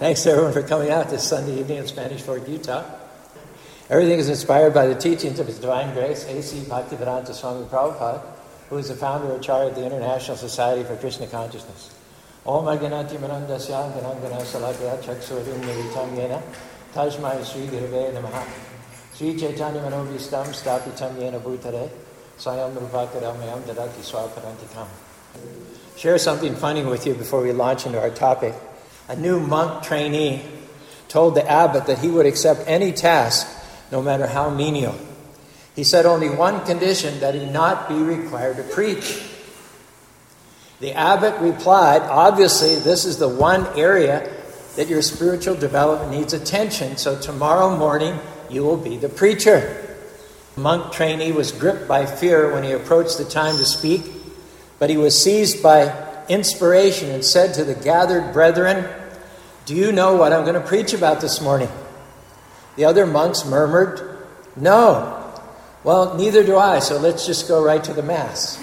Thanks everyone for coming out this Sunday evening in Spanish Fork, Utah. Everything is inspired by the teachings of His Divine Grace, A.C. Bhaktivedanta Swami Prabhupada, who is the founder and chair of the International Society for Krishna Consciousness. Om Arganati Manandasya Ganangana Salatya Chaksurim Militam Yena Tajmai Sri Gurave Namaha Sri Chaitanya Manobhistam Stapitam Yena Bhutare Swayam Rupakaramayam Dadati Swaparantikam. Share something funny with you before we launch into our topic. A new monk trainee told the abbot that he would accept any task, no matter how menial. He said only one condition, that he not be required to preach. The abbot replied, obviously this is the one area that your spiritual development needs attention, so tomorrow morning you will be the preacher. The monk trainee was gripped by fear when he approached the time to speak, but he was seized by inspiration and said to the gathered brethren, "Do you know what I'm going to preach about this morning?" The other monks murmured, "No." "Well, neither do I, so let's just go right to the Mass."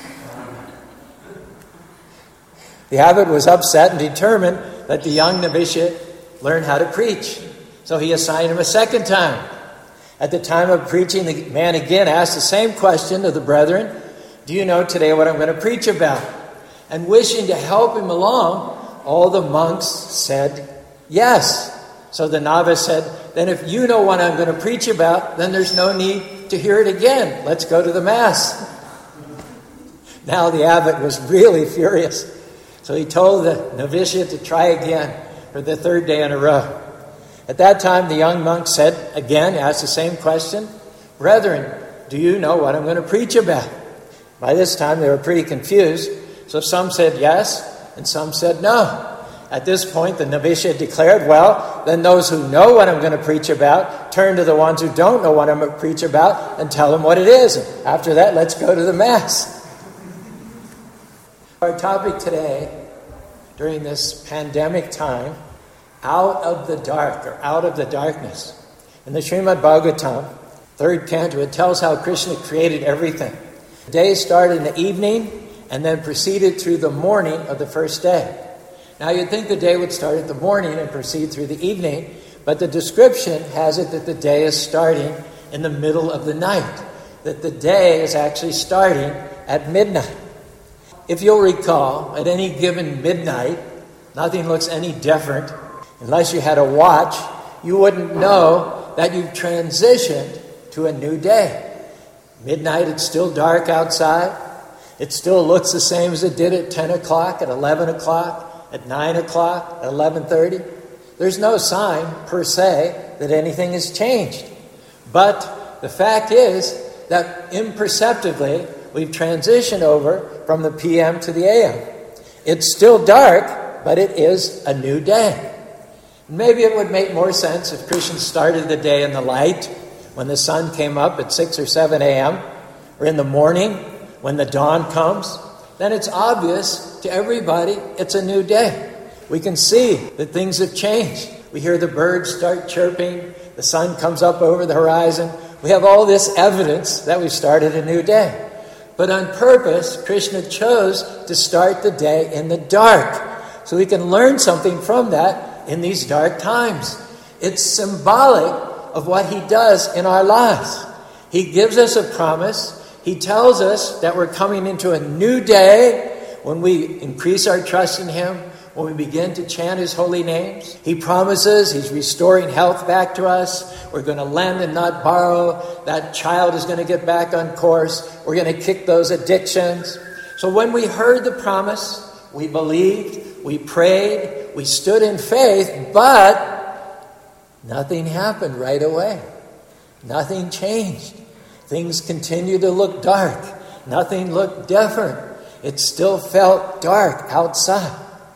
The abbot was upset and determined that the young novitiate learn how to preach. So he assigned him a second time. At the time of preaching, the man again asked the same question to the brethren, "Do you know today what I'm going to preach about?" And wishing to help him along, all the monks said yes. So the novice said, "Then if you know what I'm going to preach about, then there's no need to hear it again. Let's go to the Mass." Now the abbot was really furious. So he told the novitiate to try again for the third day in a row. At that time, the young monk said again, asked the same question, "Brethren, do you know what I'm going to preach about?" By this time, they were pretty confused. So some said yes, and some said no. At this point, the novitiate declared, "Well, then those who know what I'm going to preach about, turn to the ones who don't know what I'm going to preach about and tell them what it is. And after that, let's go to the Mass." Our topic today, during this pandemic time, out of the dark, or out of the darkness. In the Srimad Bhagavatam, 3rd canto, it tells how Krishna created everything. The day started in the evening and then proceeded through the morning of the first day. Now you'd think the day would start at the morning and proceed through the evening, but the description has it that the day is starting in the middle of the night, that the day is actually starting at midnight. If you'll recall, at any given midnight, nothing looks any different. Unless you had a watch, you wouldn't know that you've transitioned to a new day. Midnight, it's still dark outside. It still looks the same as it did at 10 o'clock, at 11 o'clock, at 9 o'clock, at 11:30. There's no sign, per se, that anything has changed. But the fact is that imperceptibly, we've transitioned over from the PM to the AM. It's still dark, but it is a new day. Maybe it would make more sense if Krishna started the day in the light, when the sun came up at 6 or 7 a.m., or in the morning, when the dawn comes. Then it's obvious to everybody it's a new day. We can see that things have changed. We hear the birds start chirping, the sun comes up over the horizon. We have all this evidence that we've started a new day. But on purpose, Krishna chose to start the day in the dark, so we can learn something from that in these dark times. It's symbolic of what He does in our lives. He gives us a promise. He tells us that we're coming into a new day when we increase our trust in Him, when we begin to chant His holy names. He promises He's restoring health back to us. We're going to lend and not borrow. That child is going to get back on course. We're going to kick those addictions. So when we heard the promise, we believed, we prayed, we stood in faith, but nothing happened right away. Nothing changed. Things continued to look dark. Nothing looked different. It still felt dark outside.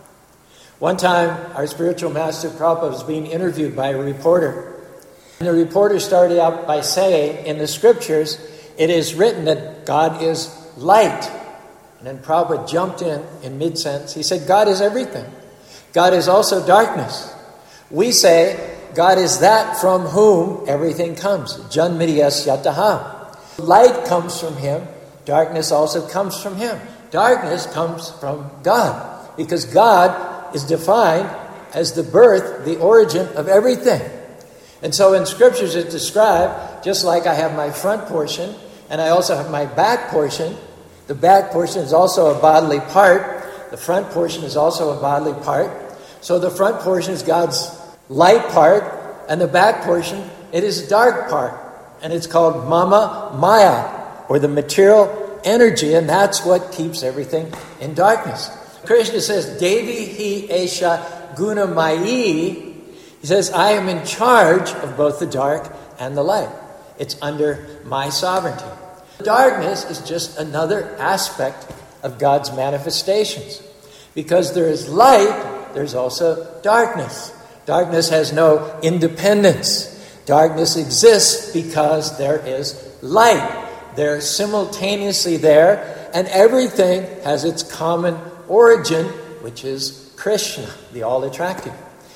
One time, our spiritual master Prabhupada was being interviewed by a reporter. And the reporter started out by saying, in the scriptures, it is written that God is light. And then Prabhupada jumped in mid-sentence. He said, God is everything. God is also darkness. We say, God is that from whom everything comes. Janmiryas yataha. Light comes from Him. Darkness also comes from Him. Darkness comes from God, because God is defined as the birth, the origin of everything. And so in scriptures it's described, just like I have my front portion, and I also have my back portion. The back portion is also a bodily part. The front portion is also a bodily part. So the front portion is God's light part, and the back portion, it is dark part. And it's called Mama Maya, or the material energy, and that's what keeps everything in darkness. Krishna says, Devi hi esha guna mayi. He says, I am in charge of both the dark and the light. It's under my sovereignty. Darkness is just another aspect of God's manifestations. Because there is light, there's also darkness. Darkness has no independence. Darkness exists because there is light. They're simultaneously there, and everything has its common origin, which is Krishna, the all-attractive.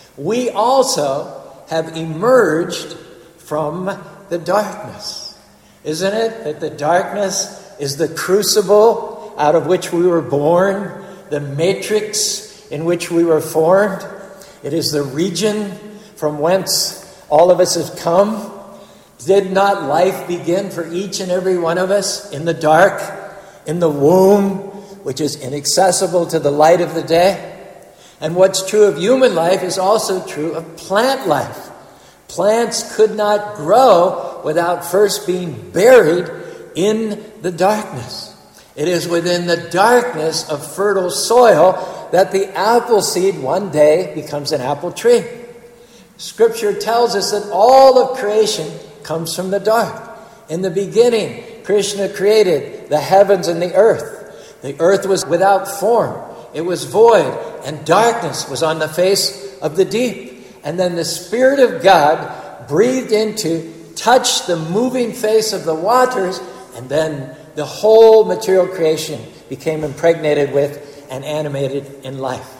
We also have emerged from the darkness. Isn't it that the darkness is the crucible out of which we were born, the matrix in which we were formed? It is the region from whence all of us have come. Did not life begin for each and every one of us in the dark, in the womb, which is inaccessible to the light of the day? And what's true of human life is also true of plant life. Plants could not grow without first being buried in the darkness. It is within the darkness of fertile soil that the apple seed one day becomes an apple tree. Scripture tells us that all of creation comes from the dark. In the beginning, Krishna created the heavens and the earth. The earth was without form. It was void, and darkness was on the face of the deep. And then the Spirit of God breathed into, touched the moving face of the waters, and then the whole material creation became impregnated with and animated in life.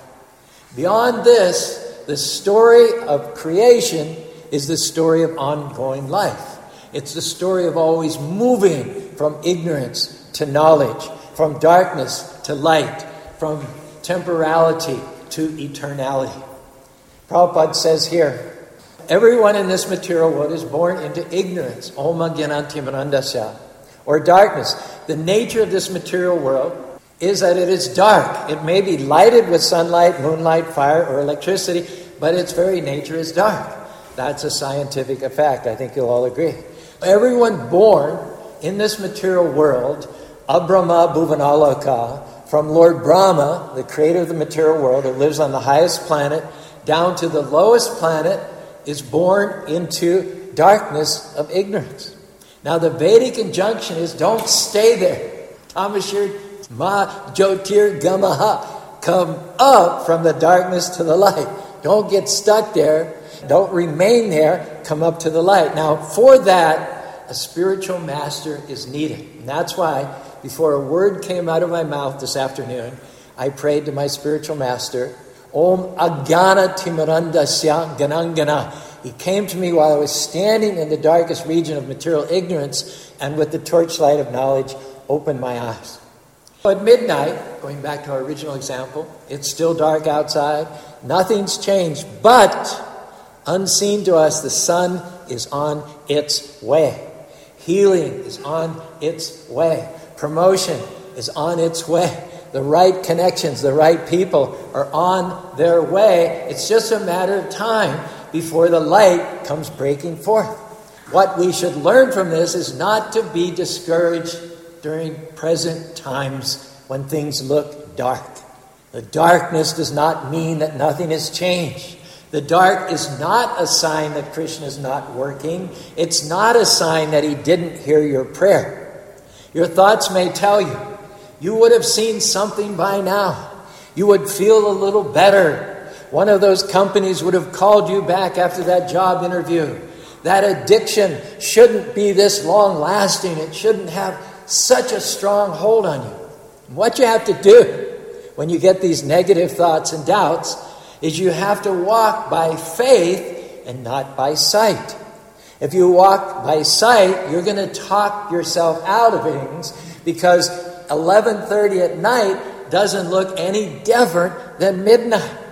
Beyond this, the story of creation is the story of ongoing life. It's the story of always moving from ignorance to knowledge, from darkness to light, from temporality to eternality. Prabhupada says here, everyone in this material world is born into ignorance, Oma Gyananti Marandasya, or darkness. The nature of this material world is that it is dark. It may be lighted with sunlight, moonlight, fire, or electricity, but its very nature is dark. That's a scientific fact. I think you'll all agree. Everyone born in this material world, Abrahma Bhuvanaloka, from Lord Brahma, the creator of the material world, who lives on the highest planet, down to the lowest planet, is born into darkness of ignorance. Now the Vedic injunction is don't stay there. Tamashir ma jyotir gamaha. Come up from the darkness to the light. Don't get stuck there. Don't remain there. Come up to the light. Now for that, a spiritual master is needed. And that's why before a word came out of my mouth this afternoon, I prayed to my spiritual master, Om Agyana Timarandasya Ganangana. He came to me while I was standing in the darkest region of material ignorance, and with the torchlight of knowledge, opened my eyes. At midnight, going back to our original example, it's still dark outside. Nothing's changed, but unseen to us, the sun is on its way. Healing is on its way. Promotion is on its way. The right connections, the right people are on their way. It's just a matter of time before the light comes breaking forth. What we should learn from this is not to be discouraged during present times when things look dark. The darkness does not mean that nothing has changed. The dark is not a sign that Krishna is not working. It's not a sign that he didn't hear your prayer. Your thoughts may tell you, you would have seen something by now. You would feel a little better. One of those companies would have called you back after that job interview. That addiction shouldn't be this long lasting. It shouldn't have such a strong hold on you. What you have to do when you get these negative thoughts and doubts is you have to walk by faith and not by sight. If you walk by sight, you're going to talk yourself out of things because 11:30 at night doesn't look any different than midnight.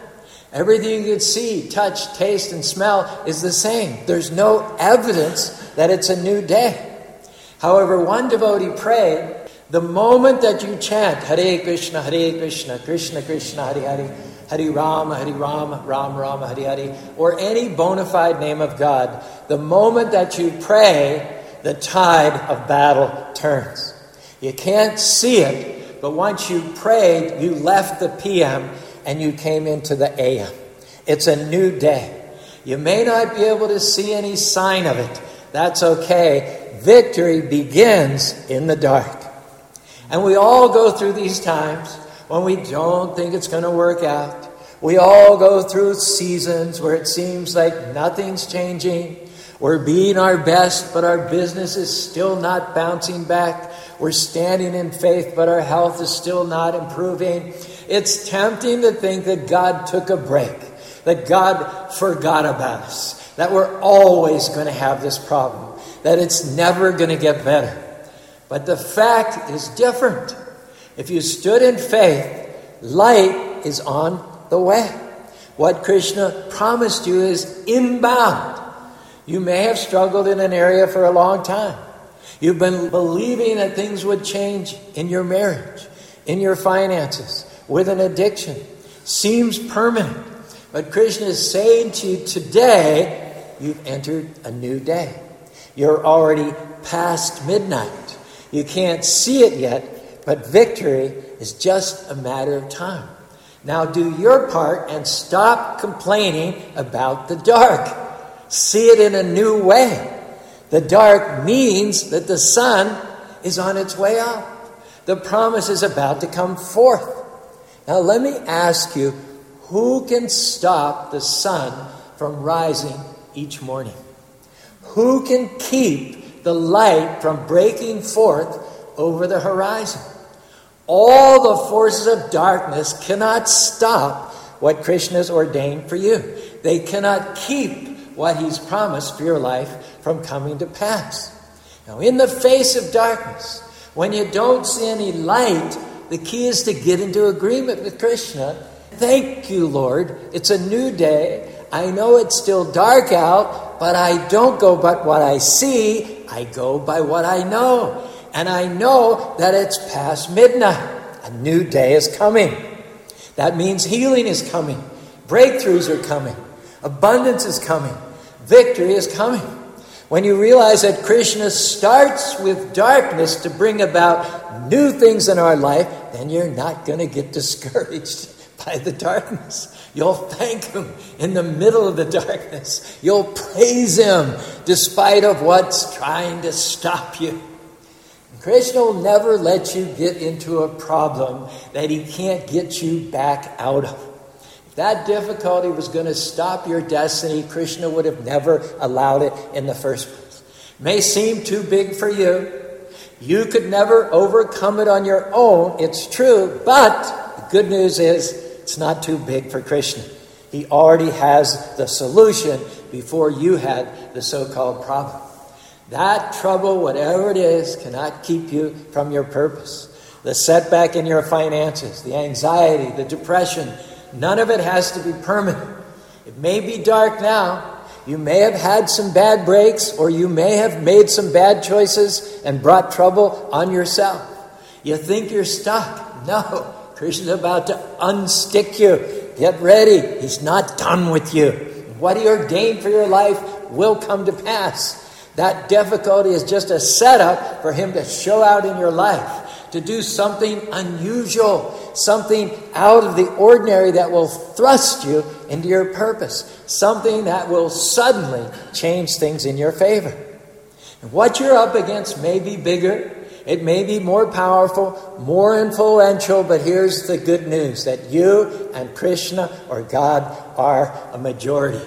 Everything you can see, touch, taste, and smell is the same. There's no evidence that it's a new day. However, one devotee prayed, the moment that you chant Hare Krishna, Krishna Krishna, Hare Hare, Hare Rama, Rama Rama, Hare Hare, or any bona fide name of God, the moment that you pray, the tide of battle turns. You can't see it, but once you prayed, you left the PM and you came into the AM. It's a new day. You may not be able to see any sign of it. That's okay. Victory begins in the dark. And we all go through these times when we don't think it's going to work out. We all go through seasons where it seems like nothing's changing. We're being our best, but our business is still not bouncing back. We're standing in faith, but our health is still not improving. It's tempting to think that God took a break, that God forgot about us, that we're always going to have this problem, that it's never going to get better. But the fact is different. If you stood in faith, light is on the way. What Krishna promised you is inbound. You may have struggled in an area for a long time. You've been believing that things would change in your marriage, in your finances, with an addiction. Seems permanent. But Krishna is saying to you today, you've entered a new day. You're already past midnight. You can't see it yet, but victory is just a matter of time. Now do your part and stop complaining about the dark. See it in a new way. The dark means that the sun is on its way up. The promise is about to come forth. Now let me ask you, who can stop the sun from rising each morning? Who can keep the light from breaking forth over the horizon? All the forces of darkness cannot stop what Krishna has ordained for you. They cannot keep what he's promised for your life from coming to pass. Now, in the face of darkness, when you don't see any light, the key is to get into agreement with Krishna. Thank you, Lord. It's a new day. I know it's still dark out, but I don't go by what I see. I go by what I know. And I know that it's past midnight. A new day is coming. That means healing is coming. Breakthroughs are coming. Abundance is coming. Victory is coming. When you realize that Krishna starts with darkness to bring about new things in our life, then you're not going to get discouraged by the darkness. You'll thank him in the middle of the darkness. You'll praise him despite of what's trying to stop you. Krishna will never let you get into a problem that he can't get you back out of. If that difficulty was going to stop your destiny, Krishna would have never allowed it in the first place. It may seem too big for you. You could never overcome it on your own. It's true, but the good news is it's not too big for Krishna. He already has the solution before you had the so-called problem. That trouble, whatever it is, cannot keep you from your purpose. The setback in your finances, the anxiety, the depression, none of it has to be permanent. It may be dark now. You may have had some bad breaks, or you may have made some bad choices and brought trouble on yourself. You think you're stuck. No, Krishna's about to unstick you. Get ready. He's not done with you. What he ordained for your life will come to pass. That difficulty is just a setup for him to show out in your life, to do something unusual, something out of the ordinary that will thrust you into your purpose, something that will suddenly change things in your favor. And what you're up against may be bigger, it may be more powerful, more influential, but here's the good news, that you and Krishna or God are a majority.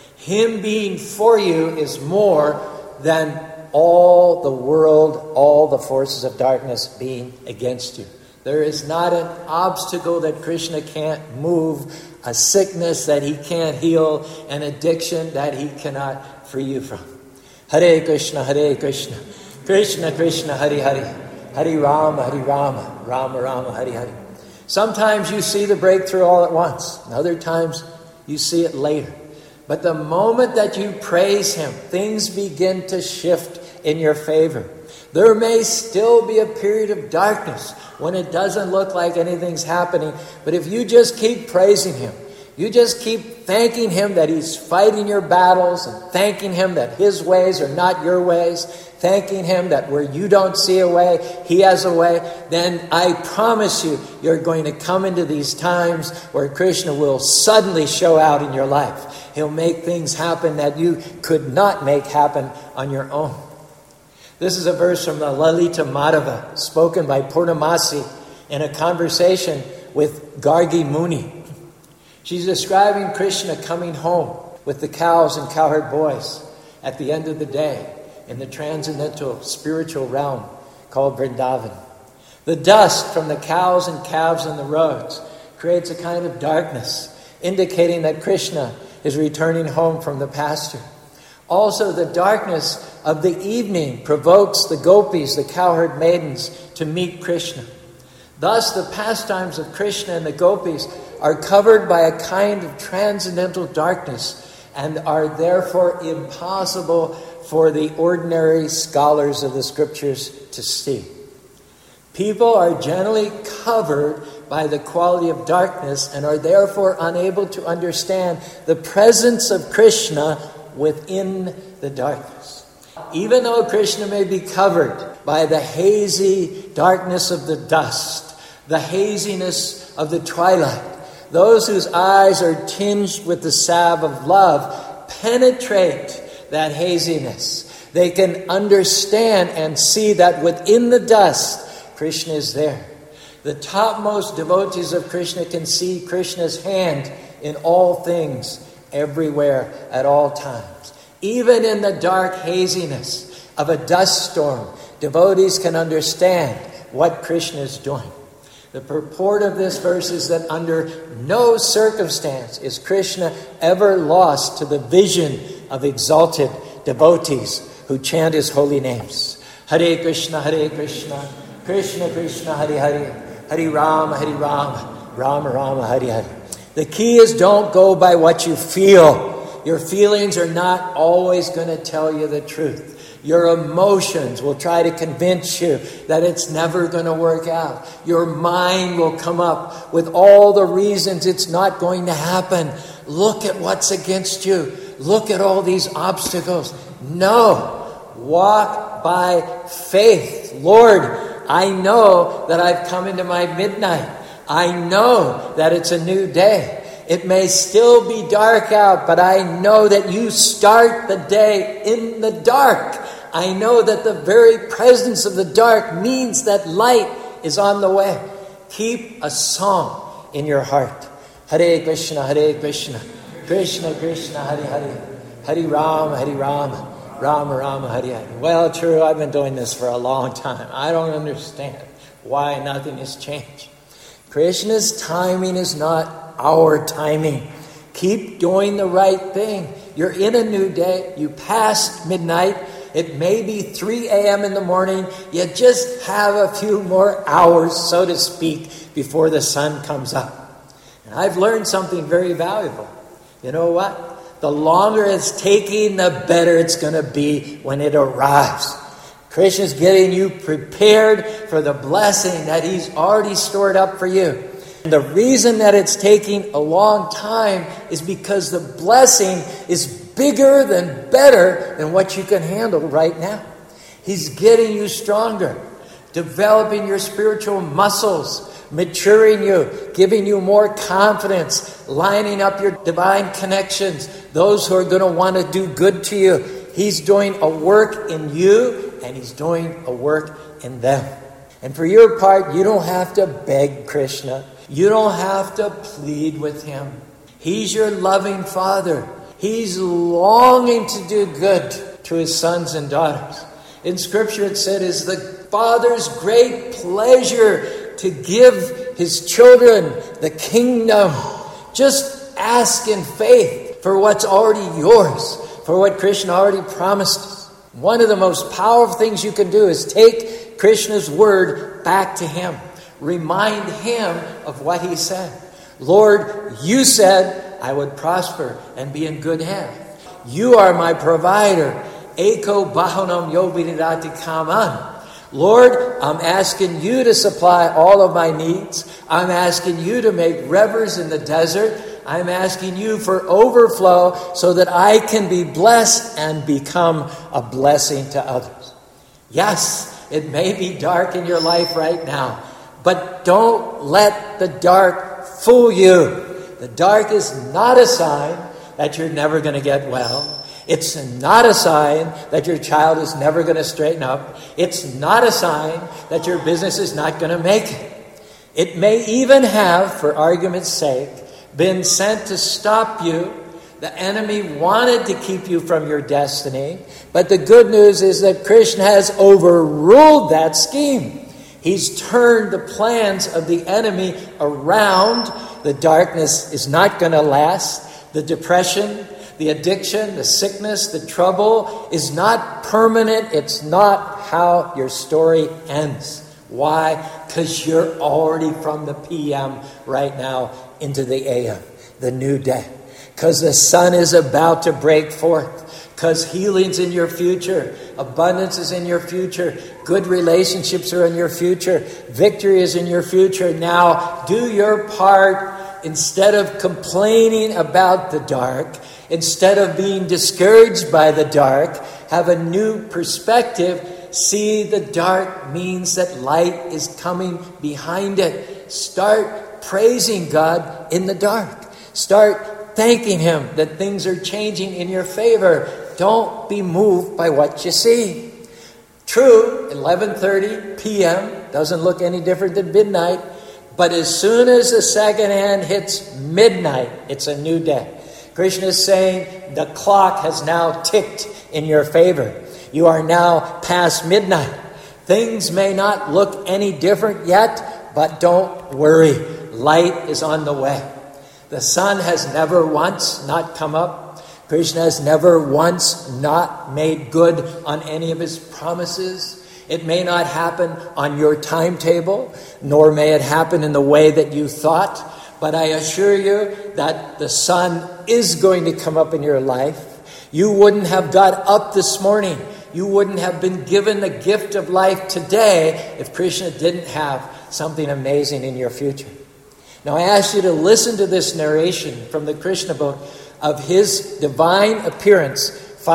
Him being for you is more than all the world, all the forces of darkness being against you. There is not an obstacle that Krishna can't move, a sickness that he can't heal, an addiction that he cannot free you from. Hare Krishna, Krishna Krishna, Hare Hare, Hare Rama, Rama Rama, Hare Hare. Sometimes you see the breakthrough all at once, and other times You see it later. But the moment that you praise him, things begin to shift in your favor. There may still be a period of darkness when it doesn't look like anything's happening. But if you just keep praising him, you just keep thanking him that he's fighting your battles, and thanking him that his ways are not your ways, thanking him that where you don't see a way, he has a way, then I promise you, you're going to come into these times where Krishna will suddenly show out in your life. He'll make things happen that you could not make happen on your own. This is a verse from the Lalita Madhava, spoken by Purnamasi in a conversation with Gargi Muni. She's describing Krishna coming home with the cows and cowherd boys at the end of the day in the transcendental spiritual realm called Vrindavan. The dust from the cows and calves on the roads creates a kind of darkness, indicating that Krishna is returning home from the pasture. Also, the darkness of the evening provokes the gopis, the cowherd maidens, to meet Krishna. Thus, the pastimes of Krishna and the gopis are covered by a kind of transcendental darkness and are therefore impossible for the ordinary scholars of the scriptures to see. People are generally covered by the quality of darkness and are therefore unable to understand the presence of Krishna within the darkness. Even though Krishna may be covered by the hazy darkness of the dust, the haziness of the twilight, those whose eyes are tinged with the salve of love penetrate that haziness. They can understand and see that within the dust, Krishna is there. The topmost devotees of Krishna can see Krishna's hand in all things, everywhere, at all times. Even in the dark haziness of a dust storm, devotees can understand what Krishna is doing. The purport of this verse is that under no circumstance is Krishna ever lost to the vision of exalted devotees who chant his holy names. Hare Krishna, Krishna Krishna, Hare Hare, Hare Rama, Rama Rama, Hare Hare. The key is don't go by what you feel. Your feelings are not always going to tell you the truth. Your emotions will try to convince you that it's never going to work out. Your mind will come up with all the reasons it's not going to happen. Look at what's against you. Look at all these obstacles. No, walk by faith. Lord, I know that I've come into my midnight. I know that it's a new day. It may still be dark out, but I know that you start the day in the dark. I know that the very presence of the dark means that light is on the way. Keep a song in your heart. Hare Krishna, Krishna Krishna, Hare Hare, Hare Rama, Rama Rama, Hare Hare. Well, true, I've been doing this for a long time. I don't understand why nothing has changed. Krishna's timing is not our timing. Keep doing the right thing. You're in a new day. You passed midnight. It may be 3 a.m. in the morning. You just have a few more hours, so to speak, before the sun comes up. And I've learned something very valuable. You know what? The longer it's taking, the better it's going to be when it arrives. Krishna's getting you prepared for the blessing that he's already stored up for you. And the reason that it's taking a long time is because the blessing is bigger than better than what you can handle right now. He's getting you stronger, developing your spiritual muscles, maturing you, giving you more confidence, lining up your divine connections, those who are going to want to do good to you. He's doing a work in you, and he's doing a work in them. And for your part, you don't have to beg Krishna. You don't have to plead with him. He's your loving Father. He's longing to do good to his sons and daughters. In Scripture it said, it's the Father's great pleasure to give his children the kingdom. Just ask in faith for what's already yours, for what Krishna already promised us. One of the most powerful things you can do is take Krishna's word back to him. Remind him of what he said. Lord, you said, I would prosper and be in good health. You are my provider. Eko bahonam yobiridati kaman. Lord, I'm asking you to supply all of my needs. I'm asking you to make rivers in the desert. I'm asking you for overflow so that I can be blessed and become a blessing to others. Yes, it may be dark in your life right now, but don't let the dark fool you. The dark is not a sign that you're never going to get well. It's not a sign that your child is never going to straighten up. It's not a sign that your business is not going to make it. It may even have, for argument's sake, been sent to stop you. The enemy wanted to keep you from your destiny. But the good news is that Krishna has overruled that scheme. He's turned the plans of the enemy around. The darkness is not going to last. The depression, the addiction, the sickness, the trouble is not permanent. It's not how your story ends. Why? Because you're already from the PM right now into the AM, the new day. Because the sun is about to break forth. Because healing's in your future. Abundance is in your future. Good relationships are in your future. Victory is in your future. Now, do your part. Instead of complaining about the dark, instead of being discouraged by the dark, have a new perspective. See, the dark means that light is coming behind it. Start praising God in the dark. Start thanking Him that things are changing in your favor. Don't be moved by what you see. True, 11:30 p.m. doesn't look any different than midnight. But as soon as the second hand hits midnight, it's a new day. Krishna is saying the clock has now ticked in your favor. You are now past midnight. Things may not look any different yet, but don't worry. Light is on the way. The sun has never once not come up. Krishna has never once not made good on any of his promises. It may not happen on your timetable, nor may it happen in the way that you thought, but I assure you that the sun is going to come up in your life. You wouldn't have got up this morning. You wouldn't have been given the gift of life today if Krishna didn't have something amazing in your future. Now I ask you to listen to this narration from the Krishna book of his divine appearance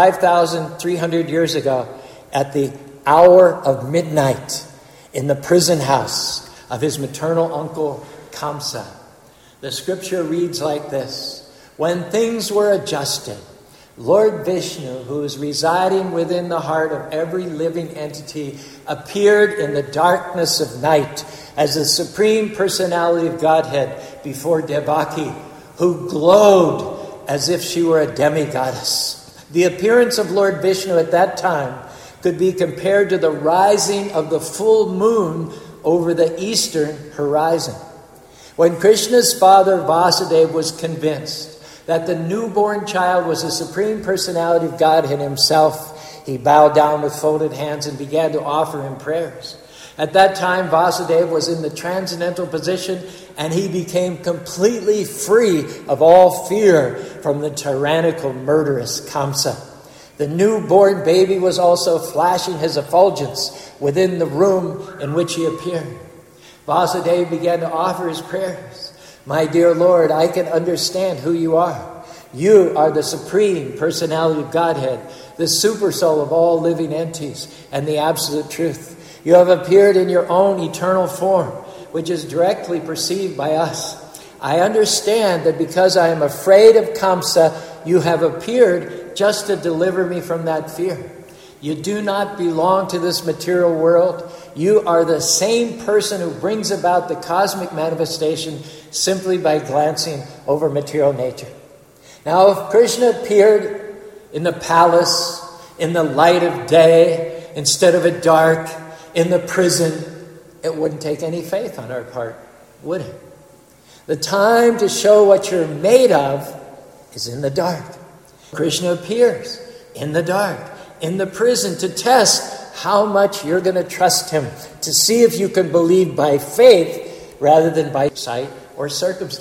5,300 years ago at the hour of midnight in the prison house of his maternal uncle Kamsa. The scripture reads like this: when things were adjusted, Lord Vishnu, who is residing within the heart of every living entity, appeared in the darkness of night as the Supreme Personality of Godhead before Devaki, who glowed as if she were a demigoddess. The appearance of Lord Vishnu at that time could be compared to the rising of the full moon over the eastern horizon. When Krishna's father Vasudeva was convinced that the newborn child was the Supreme Personality of Godhead himself, he bowed down with folded hands and began to offer him prayers. At that time, Vasudeva was in the transcendental position, and he became completely free of all fear from the tyrannical, murderous Kamsa. The newborn baby was also flashing his effulgence within the room in which he appeared. Vasudeva began to offer his prayers. My dear Lord, I can understand who you are. You are the Supreme Personality of Godhead, the super soul of all living entities, and the absolute truth. You have appeared in your own eternal form, which is directly perceived by us. I understand that because I am afraid of Kamsa, you have appeared just to deliver me from that fear. You do not belong to this material world. You are the same person who brings about the cosmic manifestation simply by glancing over material nature. Now, if Krishna appeared in the palace, in the light of day, instead of at dark, in the prison, it wouldn't take any faith on our part, would it? The time to show what you're made of is in the dark. Krishna appears in the dark, in the prison, to test how much you're going to trust him, to see if you can believe by faith rather than by sight or circumstances.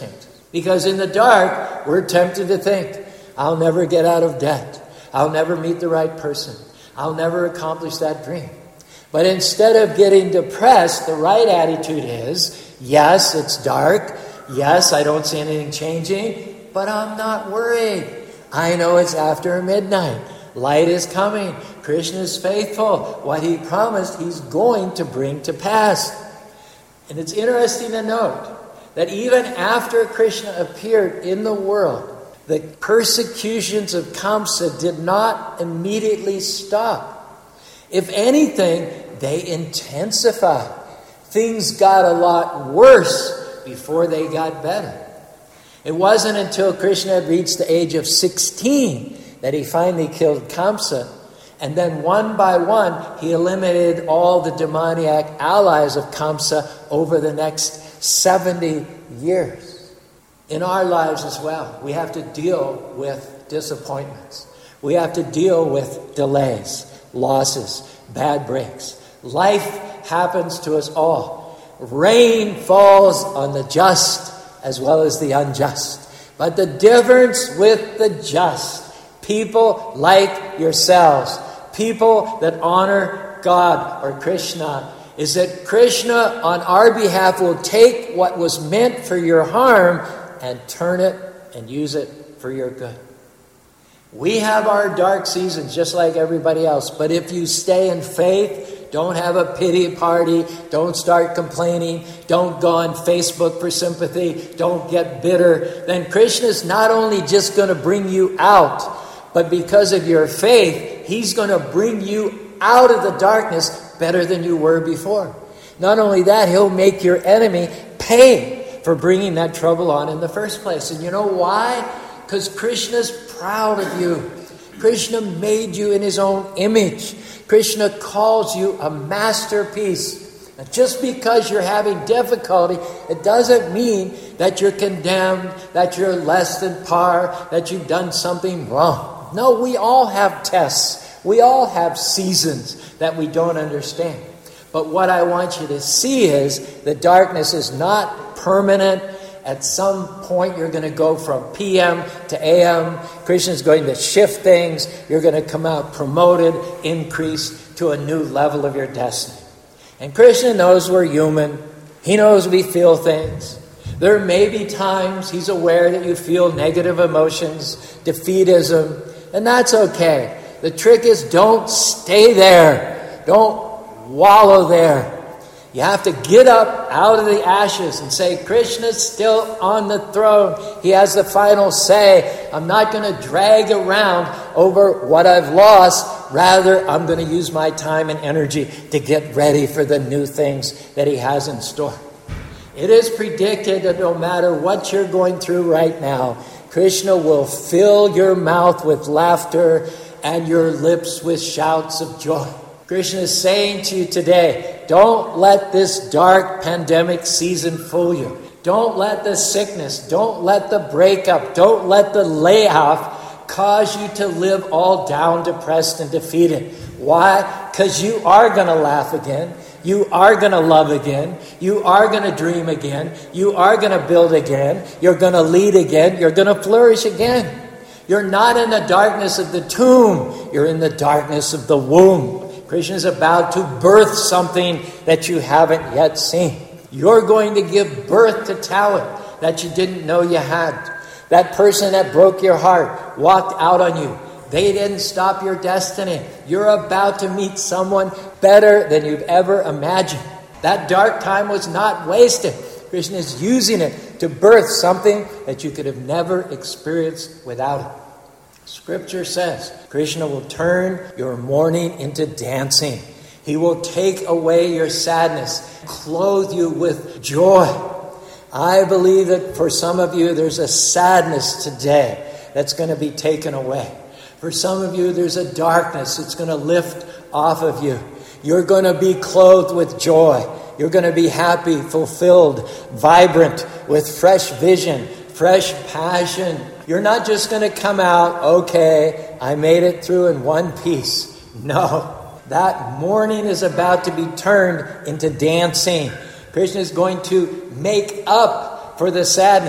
Because in the dark, we're tempted to think, I'll never get out of debt. I'll never meet the right person. I'll never accomplish that dream. But instead of getting depressed, the right attitude is, yes, it's dark. Yes, I don't see anything changing, but I'm not worried. I know it's after midnight. Light is coming. Krishna is faithful. What he promised, he's going to bring to pass. And it's interesting to note that even after Krishna appeared in the world, the persecutions of Kamsa did not immediately stop. If anything, they intensified. Things got a lot worse before they got better. It wasn't until Krishna had reached the age of 16 that he finally killed Kamsa. And then one by one, he eliminated all the demoniac allies of Kamsa over the next 70 years. In our lives as well, we have to deal with disappointments. We have to deal with delays, losses, bad breaks. Life happens to us all. Rain falls on the just as well as the unjust. But the difference with the just, people like yourselves, people that honor God or Krishna, is that Krishna on our behalf will take what was meant for your harm and turn it and use it for your good. We have our dark seasons just like everybody else, but if you stay in faith, don't have a pity party, don't start complaining, don't go on Facebook for sympathy, don't get bitter, then Krishna is not only just going to bring you out, but because of your faith, he's going to bring you out of the darkness better than you were before. Not only that, he'll make your enemy pay for bringing that trouble on in the first place. And you know why? Because Krishna's proud of you. Krishna made you in his own image. Krishna calls you a masterpiece. And just because you're having difficulty, it doesn't mean that you're condemned, that you're less than par, that you've done something wrong. No, we all have tests. We all have seasons that we don't understand. But what I want you to see is that darkness is not permanent. At some point, you're going to go from PM to AM. Krishna's going to shift things. You're going to come out promoted, increased to a new level of your destiny. And Krishna knows we're human. He knows we feel things. There may be times he's aware that you feel negative emotions, defeatism, and that's okay. The trick is don't stay there. Don't wallow there. You have to get up out of the ashes and say, Krishna's still on the throne. He has the final say. I'm not going to drag around over what I've lost. Rather, I'm going to use my time and energy to get ready for the new things that he has in store. It is predicted that no matter what you're going through right now, Krishna will fill your mouth with laughter and your lips with shouts of joy. Krishna is saying to you today, don't let this dark pandemic season fool you. Don't let the sickness, don't let the breakup, don't let the layoff cause you to live all down, depressed, and defeated. Why? Because you are going to laugh again. You are going to love again. You are going to dream again. You are going to build again. You're going to lead again. You're going to flourish again. You're not in the darkness of the tomb. You're in the darkness of the womb. Krishna is about to birth something that you haven't yet seen. You're going to give birth to talent that you didn't know you had. That person that broke your heart walked out on you. They didn't stop your destiny. You're about to meet someone better than you've ever imagined. That dark time was not wasted. Krishna is using it to birth something that you could have never experienced without it. Scripture says Krishna will turn your mourning into dancing. He will take away your sadness, clothe you with joy. I believe that for some of you, there's a sadness today that's going to be taken away. For some of you, there's a darkness that's going to lift off of you. You're going to be clothed with joy. You're going to be happy, fulfilled, vibrant, with fresh vision, fresh passion. You're not just going to come out, okay, I made it through in one piece. No, that mourning is about to be turned into dancing. Krishna is going to make up for the sadness.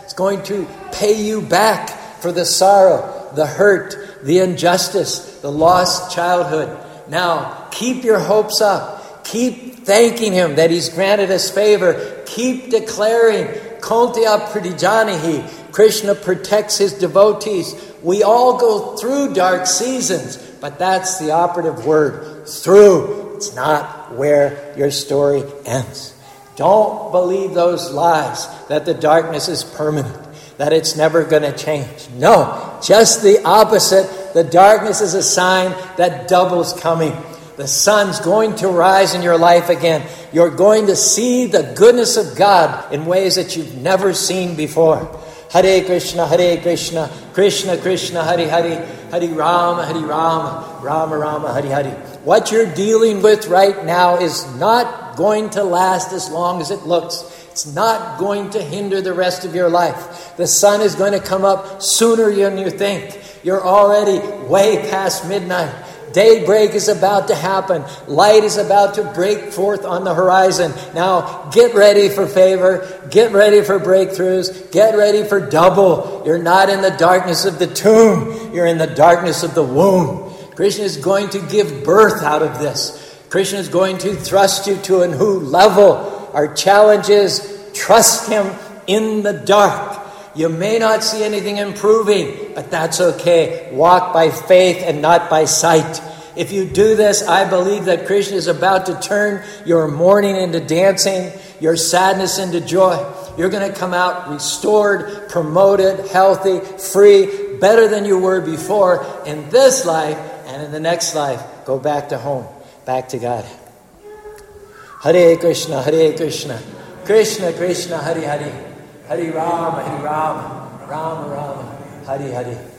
It's going to pay you back for the sorrow, the hurt, the injustice, the lost childhood. Now, keep your hopes up. Keep thanking Him that He's granted us favor. Keep declaring, Kontya Pradijanihi. Krishna protects His devotees. We all go through dark seasons, but that's the operative word, through. It's not where your story ends. Don't believe those lies that the darkness is permanent, that it's never going to change. No, just the opposite. The darkness is a sign that double's coming. The sun's going to rise in your life again. You're going to see the goodness of God in ways that you've never seen before. Hare Krishna, Krishna Krishna, Hare Hare, Hare Rama, Rama Rama, Hare Hare. What you're dealing with right now is not going to last as long as it looks. It's not going to hinder the rest of your life. The sun is going to come up sooner than you think. You're already way past midnight. Daybreak is about to happen. Light is about to break forth on the horizon. Now, get ready for favor. Get ready for breakthroughs. Get ready for double. You're not in the darkness of the tomb. You're in the darkness of the womb. Krishna is going to give birth out of this. Krishna is going to thrust you to a new level. Our challenge is trust Him in the dark. You may not see anything improving, but that's okay. Walk by faith and not by sight. If you do this, I believe that Krishna is about to turn your mourning into dancing, your sadness into joy. You're going to come out restored, promoted, healthy, free, better than you were before in this life, and in the next life, go back to home, back to God. Hare Krishna, Krishna Krishna, Hare Hare, Hare Rama, Rama Rama, Hare Hare.